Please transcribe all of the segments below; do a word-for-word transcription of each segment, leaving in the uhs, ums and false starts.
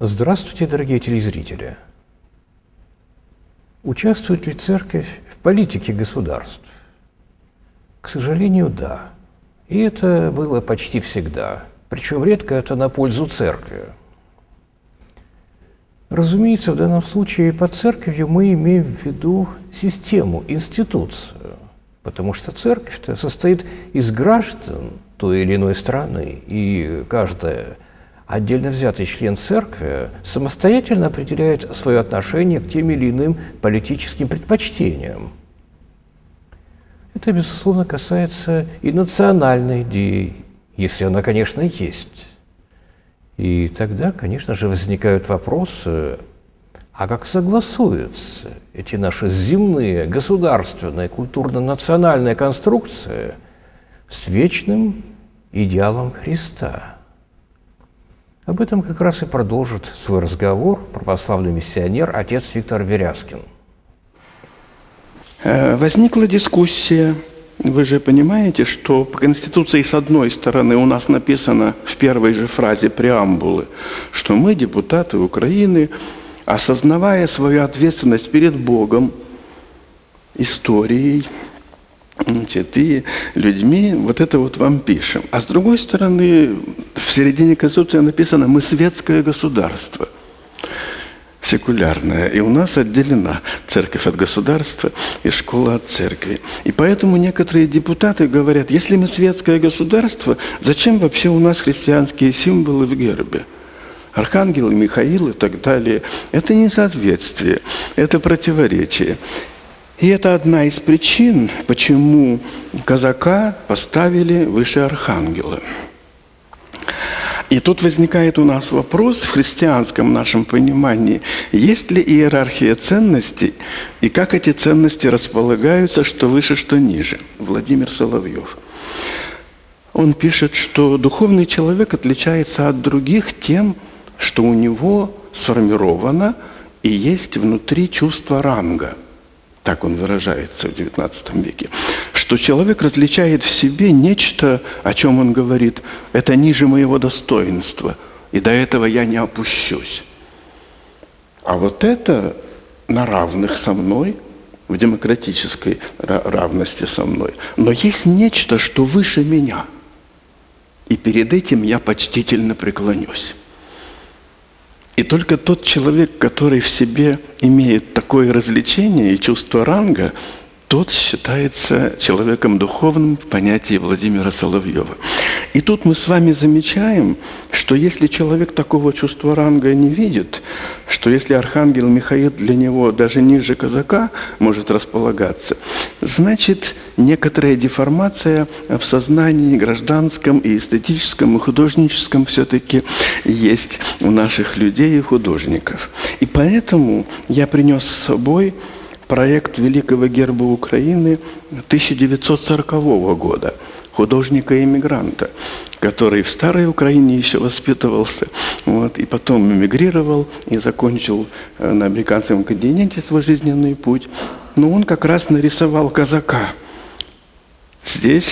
Здравствуйте, дорогие телезрители! Участвует ли церковь в политике государств? К сожалению, да. И это было почти всегда. Причем редко это на пользу церкви. Разумеется, в данном случае под церковью мы имеем в виду систему, институцию. Потому что церковь-то состоит из граждан той или иной страны, и каждая отдельно взятый член церкви самостоятельно определяет свое отношение к тем или иным политическим предпочтениям. Это, безусловно, касается и национальной идеи, если она, конечно, есть. И тогда, конечно же, возникают вопросы, а как согласуются эти наши земные, государственные, культурно-национальные конструкции с вечным идеалом Христа? Об этом как раз и продолжит свой разговор православный миссионер отец Виктор Верязкин. Возникла дискуссия. Вы же понимаете, что по Конституции с одной стороны у нас написано в первой же фразе преамбулы, что мы, депутаты Украины, осознавая свою ответственность перед Богом, историей, значит, и людьми, вот это вот вам пишем. А с другой стороны, в середине Конституции написано «мы светское государство». Секулярная. И у нас отделена церковь от государства и школа от церкви. И поэтому некоторые депутаты говорят, если мы светское государство, зачем вообще у нас христианские символы в гербе? Архангел, Михаил и так далее. Это несоответствие, это противоречие. И это одна из причин, почему казака поставили выше архангела. И тут возникает у нас вопрос в христианском нашем понимании, есть ли иерархия ценностей и как эти ценности располагаются, что выше, что ниже. Владимир Соловьев. Он пишет, что духовный человек отличается от других тем, что у него сформировано и есть внутри чувство ранга. Так он выражается в девятнадцатом веке. Что человек различает в себе нечто, о чем он говорит, это ниже моего достоинства, и до этого я не опущусь. А вот это на равных со мной, в демократической равности со мной. Но есть нечто, что выше меня, и перед этим я почтительно преклонюсь. И только тот человек, который в себе имеет такое развлечение и чувство ранга, тот считается человеком духовным в понятии Владимира Соловьева. И тут мы с вами замечаем, что если человек такого чувства ранга не видит, что если архангел Михаил для него даже ниже казака может располагаться, значит, некоторая деформация в сознании гражданском и эстетическом, и художническом все-таки есть у наших людей и художников. И поэтому я принес с собой проект Великого герба Украины тысяча девятьсот сорокового года, художника-эмигранта, который в старой Украине еще воспитывался, вот, и потом эмигрировал и закончил на американском континенте свой жизненный путь. Но он как раз нарисовал казака. Здесь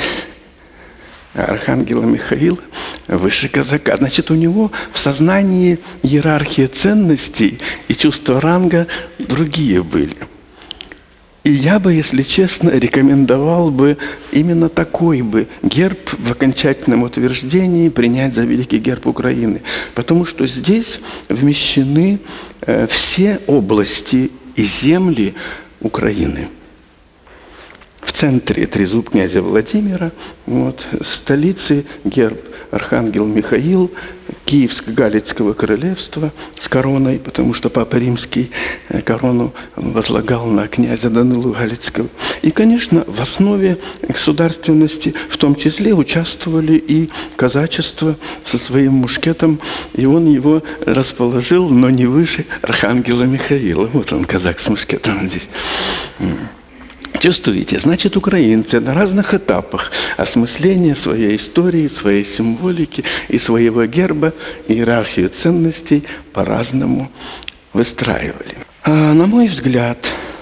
архангела Михаила выше казака. Значит, у него в сознании иерархия ценностей и чувство ранга другие были. И я бы, если честно, рекомендовал бы именно такой бы герб в окончательном утверждении принять за Великий герб Украины. Потому что здесь вмещены э, все области и земли Украины. В центре трезуб князя Владимира, вот, столицы герб архангел Михаил, Киевско-Галицкого королевства с короной, потому что Папа Римский корону возлагал на князя Данилу Галицкого. И, конечно, в основе государственности в том числе участвовали и казачество со своим мушкетом, и он его расположил, но не выше архангела Михаила. Вот он, казак с мушкетом здесь. Чувствуете? Значит, украинцы на разных этапах осмысления своей истории, своей символики и своего герба, иерархию ценностей по-разному выстраивали. А на мой взгляд,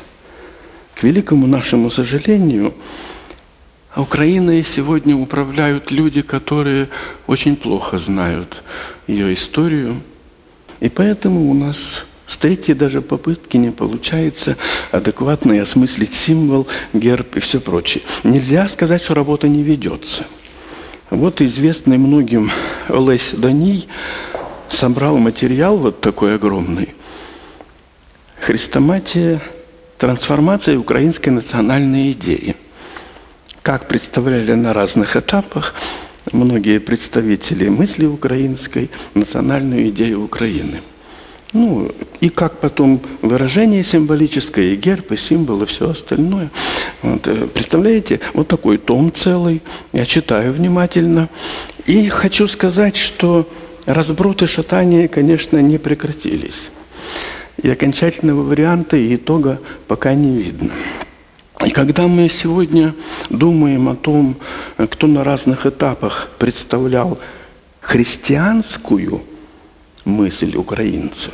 к великому нашему сожалению, Украиной сегодня управляют люди, которые очень плохо знают ее историю, И поэтому у нас с третьей даже попытки не получается адекватно осмыслить символ, герб и все прочее. Нельзя сказать, что работа не ведется. Вот известный многим Олесь Даний собрал материал вот такой огромный. «Хрестоматия. Трансформация украинской национальной идеи». Как представляли на разных этапах многие представители мысли украинской национальную идею Украины. Ну, и как потом выражение символическое, и герб, и символ, и все остальное. Вот, представляете, вот такой том целый, я читаю внимательно. И хочу сказать, что разброты, шатания, конечно, не прекратились. И окончательного варианта и итога пока не видно. И когда мы сегодня думаем о том, кто на разных этапах представлял христианскую мысль украинцев,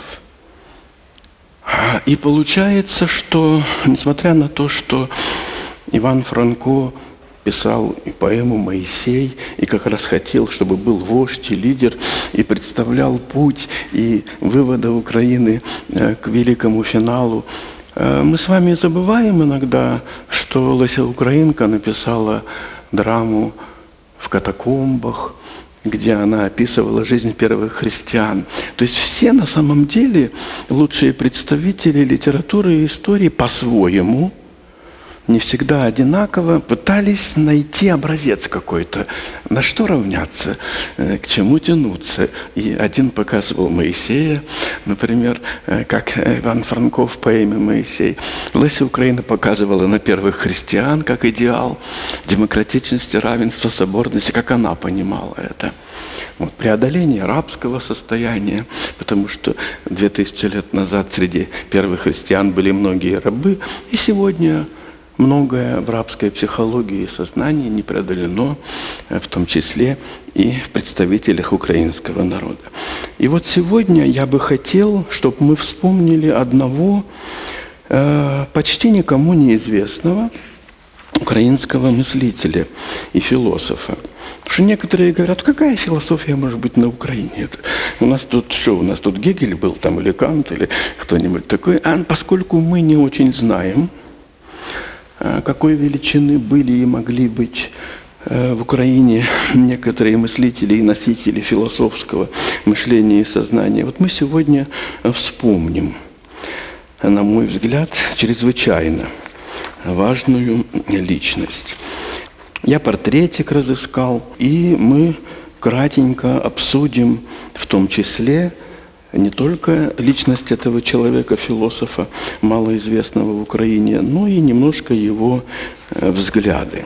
и получается, что, несмотря на то, что Иван Франко писал и поэму «Моисей», и как раз хотел, чтобы был вождь и лидер, и представлял путь и вывода Украины к великому финалу, мы с вами забываем иногда, что Леся Украинка написала драму «В катакомбах», где она описывала жизнь первых христиан. То есть все на самом деле лучшие представители литературы и истории по-своему, не всегда одинаково, пытались найти образец какой-то, на что равняться, к чему тянуться. И один показывал Моисея, например, как Иван Франко в поэме «Моисей». Леся Украина показывала на первых христиан как идеал демократичности, равенства, соборности, как она понимала это. Вот, преодоление рабского состояния, потому что две тысячи лет назад среди первых христиан были многие рабы, и сегодня многое в рабской психологии и сознании не преодолено, в том числе и в представителях украинского народа. И вот сегодня я бы хотел, чтобы мы вспомнили одного э, почти никому неизвестного украинского мыслителя и философа. Потому что некоторые говорят, какая философия может быть на Украине? У нас тут что, у нас тут Гегель был там, или Кант, или кто-нибудь такой. А поскольку мы не очень знаем, какой величины были и могли быть в Украине некоторые мыслители и носители философского мышления и сознания, вот мы сегодня вспомним, на мой взгляд, чрезвычайно важную личность. Я портретик разыскал, и мы кратенько обсудим в том числе не только личность этого человека, философа, малоизвестного в Украине, но и немножко его взгляды.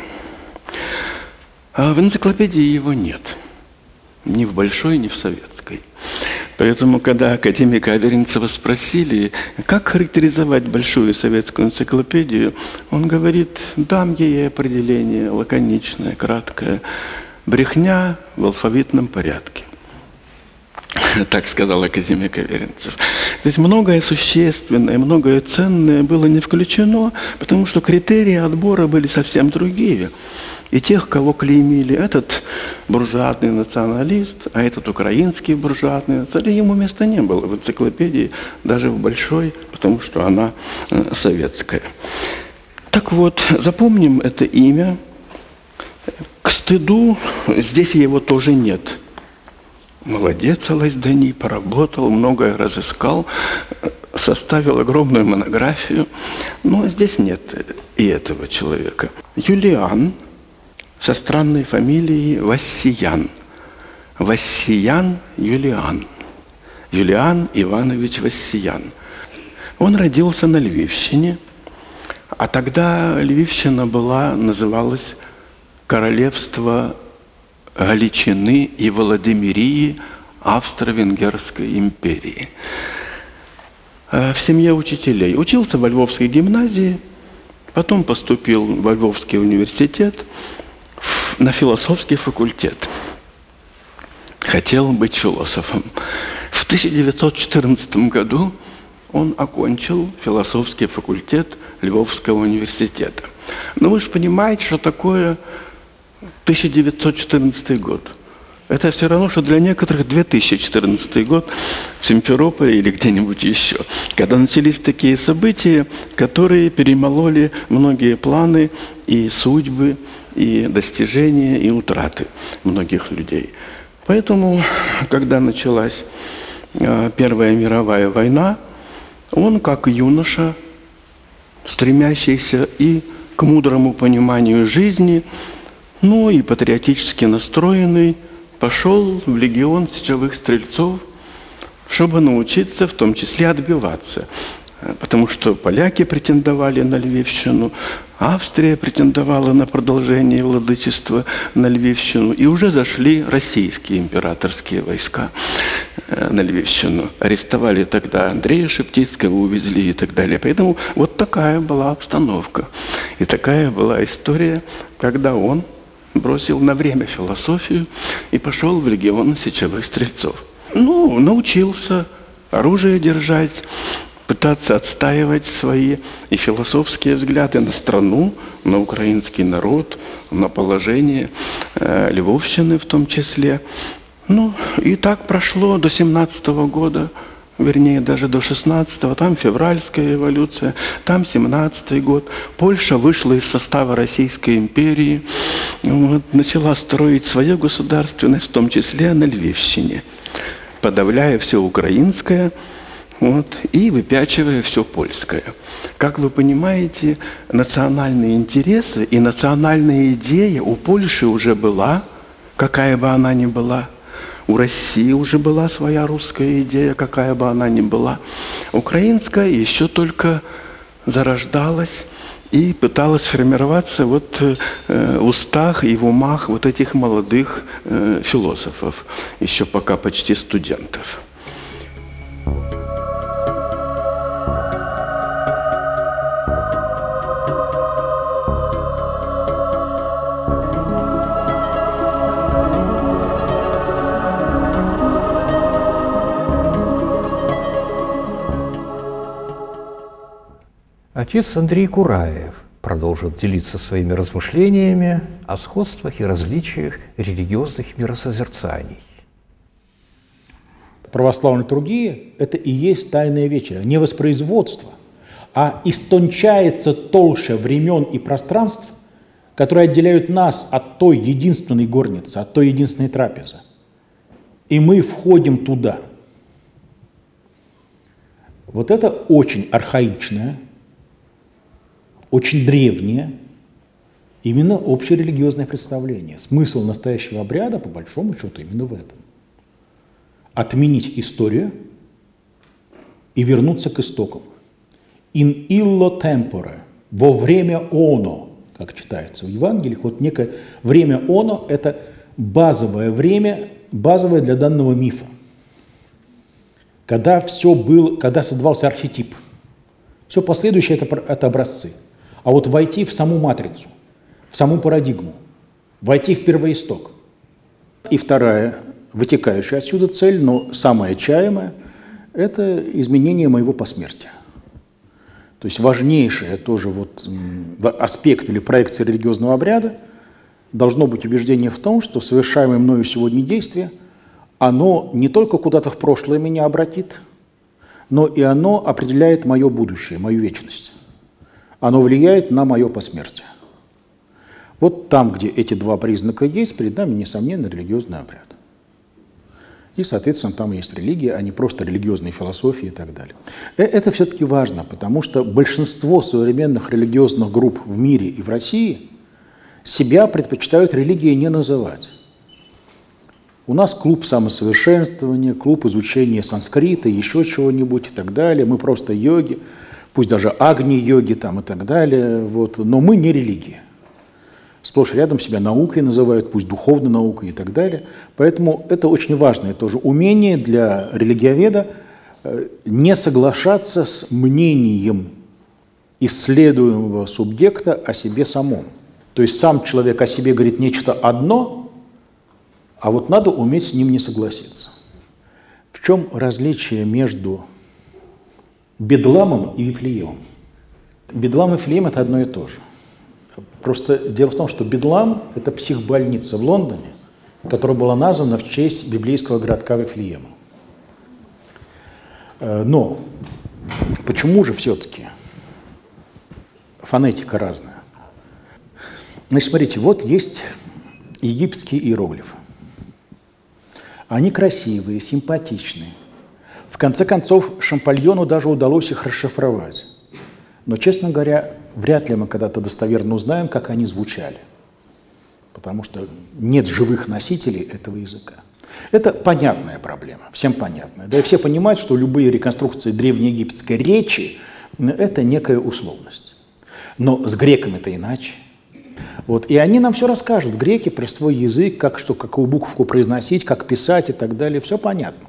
А в энциклопедии его нет. Ни в большой, ни в советской. Поэтому, когда академика Аверинцева спросили, как характеризовать большую советскую энциклопедию, он говорит, дам ей определение лаконичное, краткое. Брехня в алфавитном порядке. Так сказал академик Аверинцев. То есть многое существенное, многое ценное было не включено, потому что критерии отбора были совсем другие. И тех, кого клеймили, этот буржуазный националист, а этот украинский буржуазный националист, ему места не было в энциклопедии, даже в большой, потому что она советская. Так вот, запомним это имя. К стыду, здесь его тоже нет. Молодец, Олесь Даний, поработал, многое разыскал, составил огромную монографию. Но здесь нет и этого человека. Юлиан со странной фамилией Вассиян. Вассиян Юлиан. Юлиан Иванович Вассиян. Он родился на Львивщине, а тогда Львивщина была, называлась Королевство Галичины и Владимирии Австро-Венгерской империи. В семье учителей. Учился во Львовской гимназии, потом поступил во Львовский университет, на философский факультет. Хотел быть философом. В тысяча девятьсот четырнадцатом году он окончил философский факультет Львовского университета. Но вы же понимаете, что такое тысяча девятьсот четырнадцатый год. Это все равно, что для некоторых две тысячи четырнадцатый год в Симферополе или где-нибудь еще, когда начались такие события, которые перемололи многие планы и судьбы, и достижения, и утраты многих людей. Поэтому, когда началась Первая мировая война, он, как юноша, стремящийся и к мудрому пониманию жизни, ну и патриотически настроенный, пошел в легион сечевых стрельцов, чтобы научиться в том числе отбиваться. Потому что поляки претендовали на Львивщину, Австрия претендовала на продолжение владычества на Львивщину, и уже зашли российские императорские войска на Львивщину. Арестовали тогда Андрея Шептицкого, увезли и так далее. Поэтому вот такая была обстановка. И такая была история, когда он бросил на время философию и пошел в легион сечевых стрельцов. Ну, научился оружие держать, пытаться отстаивать свои и философские взгляды на страну, на украинский народ, на положение э, Львовщины в том числе. Ну, и так прошло до семнадцатого года, вернее, даже до шестнадцатого, там февральская революция, там семнадцатый год. Польша вышла из состава Российской империи, вот, начала строить свою государственность, в том числе на Львивщине, подавляя все украинское, вот, и выпячивая все польское. Как вы понимаете, национальные интересы и национальная идея у Польши уже была, какая бы она ни была. У России уже была своя русская идея, какая бы она ни была. Украинская еще только зарождалась и пыталась формироваться вот э, в устах и в умах вот этих молодых э, философов, еще пока почти студентов. Отец Андрей Кураев продолжит делиться своими размышлениями о сходствах и различиях религиозных миросозерцаний. Православная литургия – это и есть Тайная вечеря, не воспроизводство, а истончается толща времен и пространств, которые отделяют нас от той единственной горницы, от той единственной трапезы. И мы входим туда. Вот это очень архаичное, очень древнее, именно общерелигиозное представление. Смысл настоящего обряда, по большому счету, именно в этом. Отменить историю и вернуться к истокам. In illo tempore, во время оно, как читается в Евангелии, вот некое время оно – это базовое время, базовое для данного мифа. Когда все было, когда создавался архетип. Все последующее это, это образцы. А вот войти в саму матрицу, в саму парадигму, войти в первоисток. И вторая, вытекающая отсюда цель, но самая чаемая, это изменение моего посмертия. То есть важнейший тоже вот аспект или проекция религиозного обряда должно быть убеждение в том, что совершаемое мною сегодня действие, оно не только куда-то в прошлое меня обратит, но и оно определяет мое будущее, мою вечность. Оно влияет на мое посмертие. Вот там, где эти два признака есть, перед нами, несомненно, религиозный обряд. И, соответственно, там есть религия, а не просто религиозные философии и так далее. Это все-таки важно, потому что большинство современных религиозных групп в мире и в России себя предпочитают религией не называть. У нас клуб самосовершенствования, клуб изучения санскрита, еще чего-нибудь и так далее. Мы просто йоги, пусть даже агни-йоги там и так далее. Вот. Но мы не религия. Сплошь рядом себя наукой называют, пусть духовной наукой и так далее. Поэтому это очень важное тоже умение для религиоведа не соглашаться с мнением исследуемого субъекта о себе самом. То есть сам человек о себе говорит нечто одно, а вот надо уметь с ним не согласиться. В чем различие между Бедламом и Вифлеемом? Бедлам и Вифлеем – это одно и то же. Просто дело в том, что Бедлам – это психбольница в Лондоне, которая была названа в честь библейского городка Вифлеема. Но почему же все-таки фонетика разная? Значит, смотрите, вот есть египетские иероглифы. Они красивые, симпатичные. В конце концов, Шампальону даже удалось их расшифровать. Но, честно говоря, вряд ли мы когда-то достоверно узнаем, как они звучали. Потому что нет живых носителей этого языка. Это понятная проблема, всем понятная. Да и все понимают, что любые реконструкции древнеегипетской речи – это некая условность. Но с греками-то иначе. Вот. И они нам все расскажут, греки, про свой язык, как, что, какую буковку произносить, как писать и так далее. Все понятно.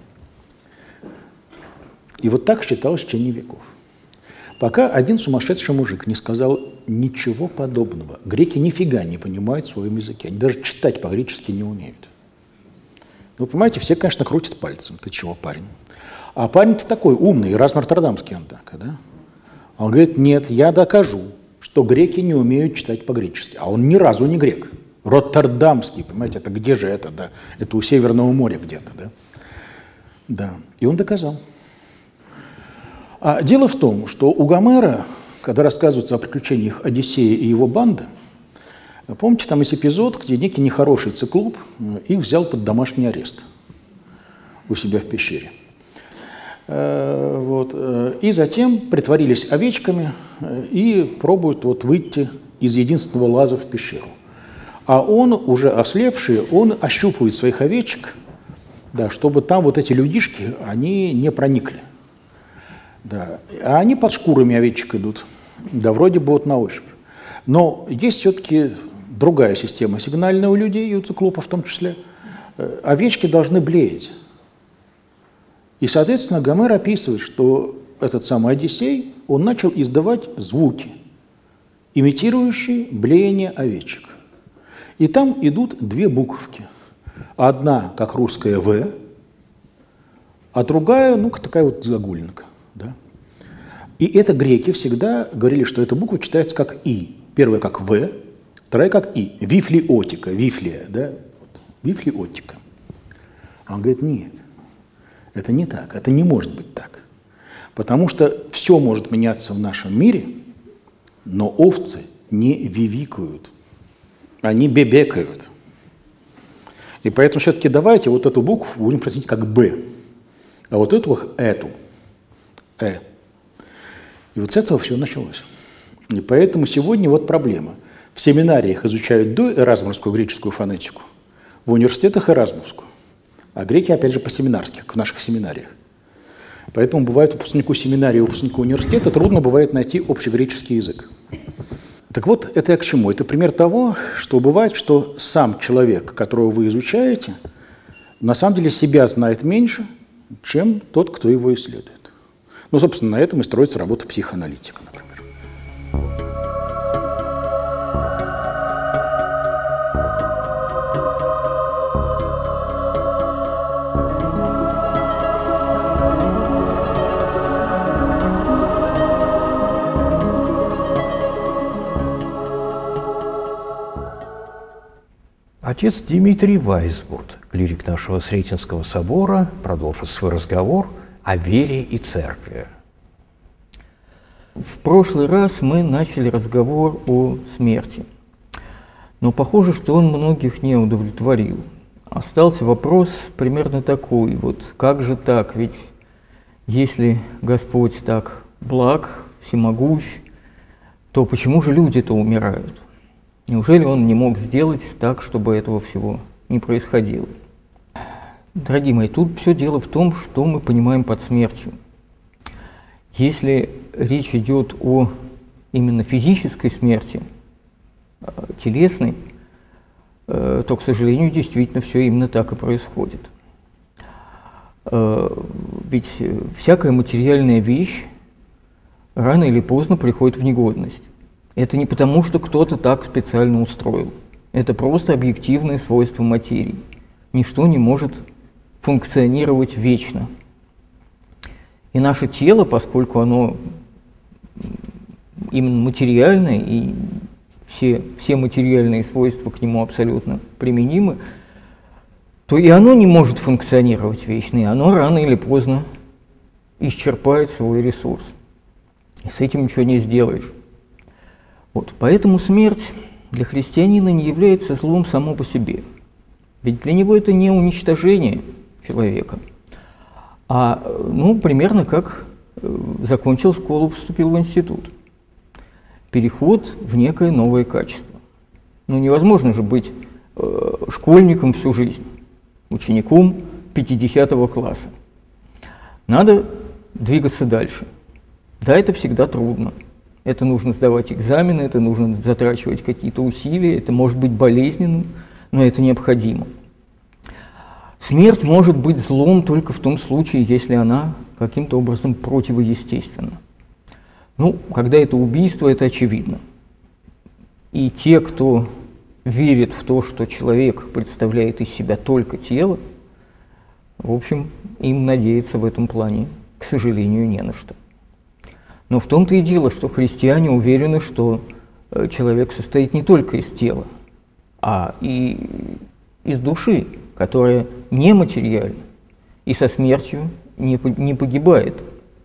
И вот так считалось в течение веков. Пока один сумасшедший мужик не сказал ничего подобного. Греки нифига не понимают в своем языке. Они даже читать по-гречески не умеют. Вы понимаете, все, конечно, крутят пальцем. Ты чего, парень? А парень-то такой умный, раз Роттердамский он так, да? Он говорит, нет, я докажу, что греки не умеют читать по-гречески. А он ни разу не грек. Роттердамский, понимаете, это где же это, да? Это у Северного моря где-то, да? Да, и он доказал. А дело в том, что у Гомера, когда рассказывается о приключениях Одиссея и его банды, помните, там есть эпизод, где некий нехороший циклоп их взял под домашний арест у себя в пещере. Вот. И затем притворились овечками и пробуют вот выйти из единственного лаза в пещеру. А он, уже ослепший, он ощупывает своих овечек, да, чтобы там вот эти людишки, они не проникли. Да. А они под шкурами овечек идут, да, вроде бы вот на ощупь. Но есть все-таки другая система сигнальная у людей, и у циклопа в том числе. Овечки должны блеять. И, соответственно, Гомер описывает, что этот самый Одиссей, он начал издавать звуки, имитирующие блеяние овечек. И там идут две буковки. Одна, как русская «В», а другая, ну, такая вот загогулинка. Да? И это греки всегда говорили, что эта буква читается как «И». Первая как «В», вторая как «И». Вифлеотика, вифлия, да? Вифлеотика. Он говорит, нет, это не так, это не может быть так. Потому что все может меняться в нашем мире, но овцы не вивикают, они бебекают. И поэтому все-таки давайте вот эту букву будем просить как «Б», а вот эту – эту, «Э». И вот с этого все началось. И поэтому сегодня вот проблема. В семинариях изучают доэразмовскую греческую фонетику, в университетах эразмовскую, а греки, опять же, по-семинарски, как в наших семинариях. Поэтому бывает выпускнику семинарии и выпускнику университета трудно бывает найти общегреческий язык. Так вот, это я к чему? Это пример того, что бывает, что сам человек, которого вы изучаете, на самом деле себя знает меньше, чем тот, кто его исследует. Ну, собственно, на этом и строится работа психоаналитика, например. Отец Дмитрий Вайсбурд, клирик нашего Сретенского собора, продолжит свой разговор о вере и церкви. В прошлый раз мы начали разговор о смерти, но похоже, что он многих не удовлетворил. Остался вопрос примерно такой, вот как же так, ведь если Господь так благ, всемогущ, то почему же люди-то умирают? Неужели он не мог сделать так, чтобы этого всего не происходило? Дорогие мои, тут все дело в том, что мы понимаем под смертью. Если речь идет о именно физической смерти, телесной, то, к сожалению, действительно все именно так и происходит. Ведь всякая материальная вещь рано или поздно приходит в негодность. Это не потому, что кто-то так специально устроил. Это просто объективные свойства материи. Ничто не может функционировать вечно. И наше тело, поскольку оно именно материальное, и все, все материальные свойства к нему абсолютно применимы, то и оно не может функционировать вечно, и оно рано или поздно исчерпает свой ресурс. И с этим ничего не сделаешь. Вот. Поэтому смерть для христианина не является злом само по себе. Ведь для него это не уничтожение человека, а ну, примерно как закончил школу, поступил в институт. Переход в некое новое качество. Ну, невозможно же быть э, школьником всю жизнь, учеником пятидесятого класса. Надо двигаться дальше. Да, это всегда трудно. Это нужно сдавать экзамены, это нужно затрачивать какие-то усилия, это может быть болезненным, но это необходимо. Смерть может быть злом только в том случае, если она каким-то образом противоестественна. Ну, когда это убийство, это очевидно. И те, кто верит в то, что человек представляет из себя только тело, в общем, им надеяться в этом плане, к сожалению, не на что. Но в том-то и дело, что христиане уверены, что человек состоит не только из тела, а и из души, которая нематериальна и со смертью не погибает.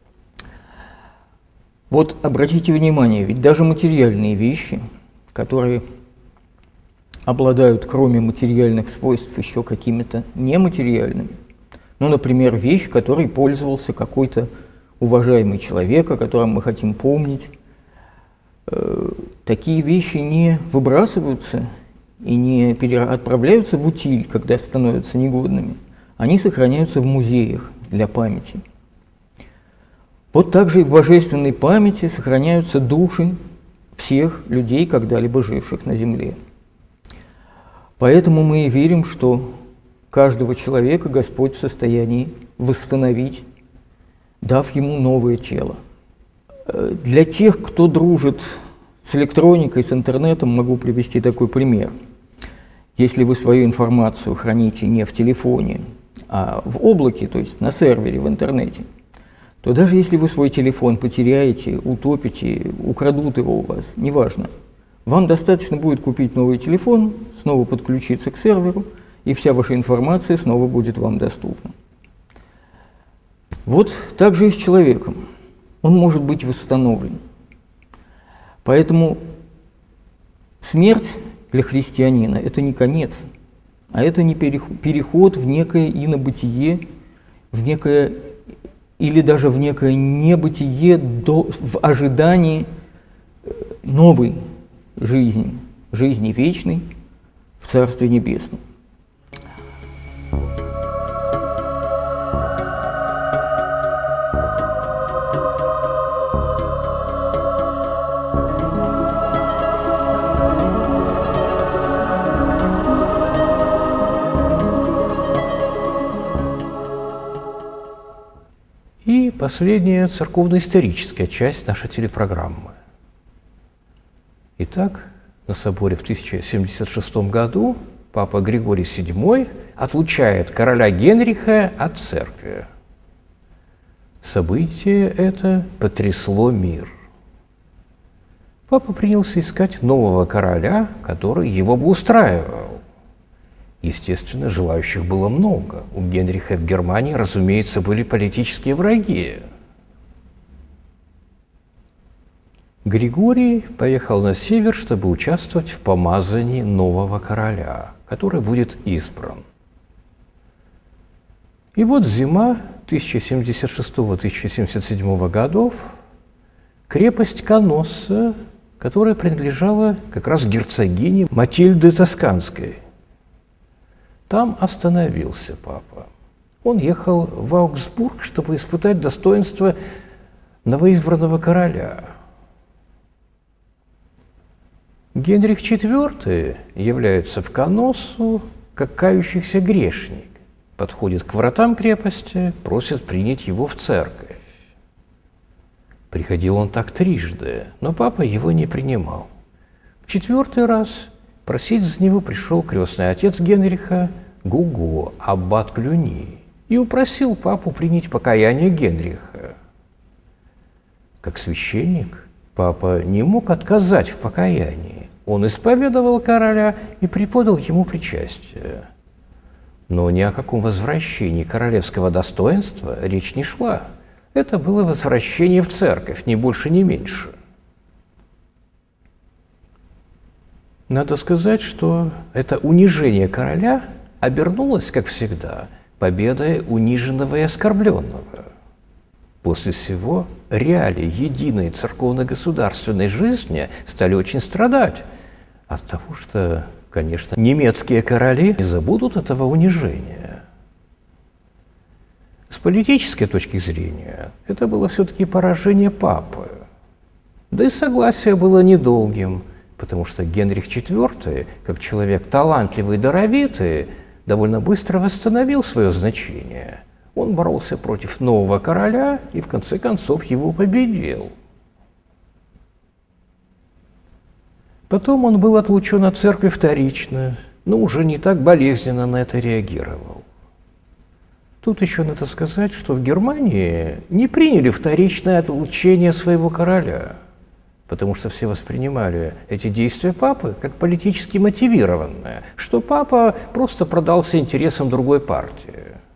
Вот обратите внимание, ведь даже материальные вещи, которые обладают, кроме материальных свойств, еще какими-то нематериальными, ну, например, вещь, которой пользовался какой-то уважаемый человек, о котором мы хотим помнить, э, такие вещи не выбрасываются и не отправляются в утиль, когда становятся негодными. Они сохраняются в музеях для памяти. Вот так же и в божественной памяти сохраняются души всех людей, когда-либо живших на земле. Поэтому мы и верим, что каждого человека Господь в состоянии восстановить, дав ему новое тело. Для тех, кто дружит с электроникой, с интернетом, могу привести такой пример. Если вы свою информацию храните не в телефоне, а в облаке, то есть на сервере в интернете, то даже если вы свой телефон потеряете, утопите, украдут его у вас, неважно, вам достаточно будет купить новый телефон, снова подключиться к серверу, и вся ваша информация снова будет вам доступна. Вот так же и с человеком. Он может быть восстановлен. Поэтому смерть для христианина – это не конец, а это не переход в некое инобытие, в некое или даже в некое небытие до, в ожидании новой жизни, жизни вечной в Царстве Небесном. И последняя церковно-историческая часть нашей телепрограммы. Итак, на соборе в тысяча семьдесят шестом году папа Григорий седьмой отлучает короля Генриха от церкви. Событие это потрясло мир. Папа принялся искать нового короля, который его бы устраивал. Естественно, желающих было много. У Генриха в Германии, разумеется, были политические враги. Григорий поехал на север, чтобы участвовать в помазании нового короля, который будет избран. И вот зима тысяча семьдесят шестого — тысяча семьдесят седьмого годов, крепость Каносса, которая принадлежала как раз герцогине Матильде Тосканской. Там остановился папа. Он ехал в Аугсбург, чтобы испытать достоинство новоизбранного короля. Генрих четвёртый является в Каноссу как кающийся грешник, подходит к вратам крепости, просит принять его в церковь. Приходил он так трижды, но папа его не принимал. В четвертый раз просить за него пришел крестный отец Генриха Гуго, аббат Клюни, и упросил папу принять покаяние Генриха. Как священник папа не мог отказать в покаянии. Он исповедовал короля и преподал ему причастие. Но ни о каком возвращении королевского достоинства речь не шла. Это было возвращение в церковь, ни больше, ни меньше. Надо сказать, что это унижение короля обернулось, как всегда, победой униженного и оскорбленного. После всего реалии единой церковно-государственной жизни стали очень страдать от того, что, конечно, немецкие короли не забудут этого унижения. С политической точки зрения это было все-таки поражение папы. Да и согласие было недолгим, потому что Генрих четвёртый, как человек талантливый и даровитый, довольно быстро восстановил свое значение. Он боролся против нового короля и, в конце концов, его победил. Потом он был отлучен от церкви вторично, но уже не так болезненно на это реагировал. Тут еще надо сказать, что в Германии не приняли вторичное отлучение своего короля, потому что все воспринимали эти действия папы как политически мотивированные, что папа просто продался интересам другой партии.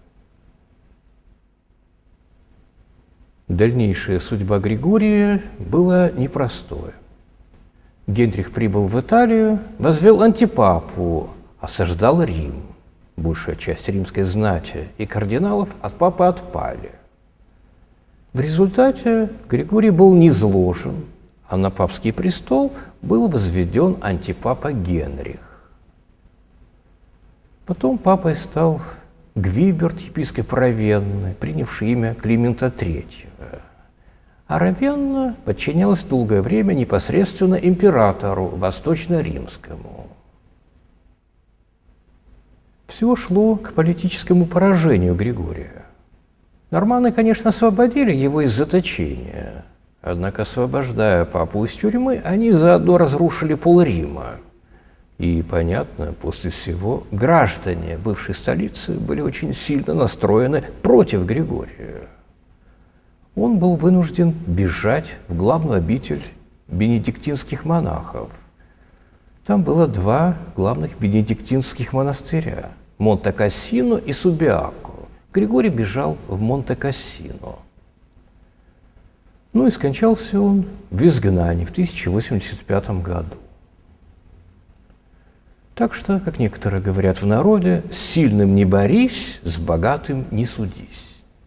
Дальнейшая судьба Григория была непростой. Генрих прибыл в Италию, возвел антипапу, осаждал Рим. Большая часть римской знати и кардиналов от папы отпали. В результате Григорий был низвержен, а на папский престол был возведен антипапа Генрих. Потом папой стал Гвиберт, епископ Равенны, принявший имя Климента третьего. А Равенна подчинялась долгое время непосредственно императору Восточно-Римскому. Все шло к политическому поражению Григория. Норманы, конечно, освободили его из заточения, однако, освобождая папу из тюрьмы, они заодно разрушили пол Рима. И, понятно, после всего граждане бывшей столицы были очень сильно настроены против Григория. Он был вынужден бежать в главную обитель бенедиктинских монахов. Там было два главных бенедиктинских монастыря – Монте-Кассино и Субиако. Григорий бежал в Монте-Кассино. Ну и скончался он в изгнании в тысяча восемьдесят пятом году. Так что, как некоторые говорят в народе, с сильным не борись, с богатым не судись.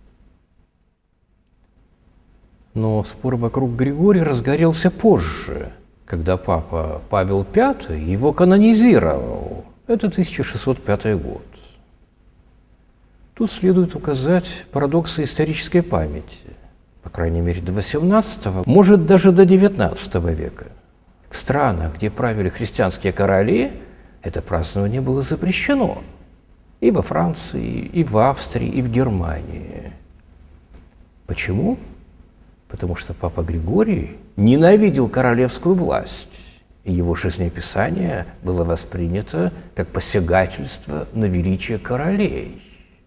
Но спор вокруг Григория разгорелся позже, когда папа Павел Пятый его канонизировал. Это тысяча шестьсот пятый год. Тут следует указать парадоксы исторической памяти. По крайней мере, до восемнадцатого, может, даже до девятнадцатого века. В странах, где правили христианские короли, это празднование было запрещено. И во Франции, и в Австрии, и в Германии. Почему? Потому что папа Григорий ненавидел королевскую власть, и его жизнеописание было воспринято как посягательство на величие королей.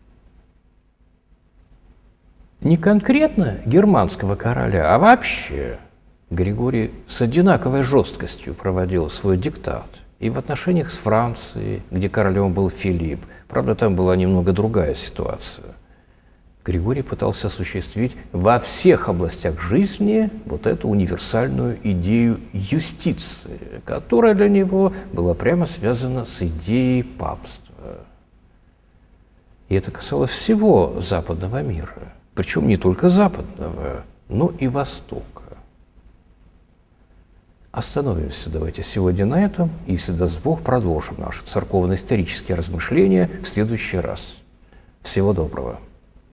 Не конкретно германского короля, а вообще Григорий с одинаковой жесткостью проводил свой диктат и в отношениях с Францией, где королем был Филипп. Правда, там была немного другая ситуация. Григорий пытался осуществить во всех областях жизни вот эту универсальную идею юстиции, которая для него была прямо связана с идеей папства. И это касалось всего западного мира, причем не только западного, но и Востока. Остановимся давайте сегодня на этом, и, если даст Бог, продолжим наши церковно-исторические размышления в следующий раз. Всего доброго.